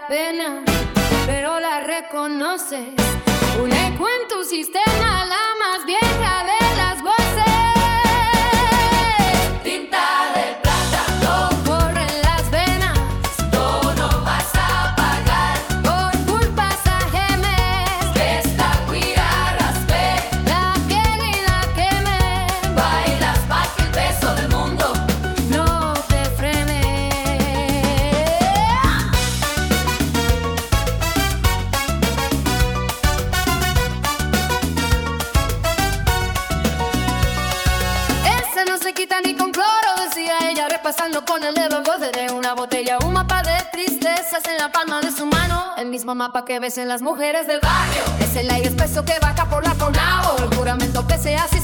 pena, pero la reconoces. Une con tu sistema, la más vieja de las voces. Tinta de plata, no corren las venas, no vas a pagar. por culpas ajenas. Esta cuira raspe, La piel y la queme, bailas pa' que el peso del mundo no te frene. Esa no se quita ni con cloro, decía ella, repasando con el dedo el borde de una botella. Un mapa de tristezas en la palma de su mano, el mismo mapa que ves en las mujeres del barrio. Es el aire espeso que baja por la Conao, el juramento que se hace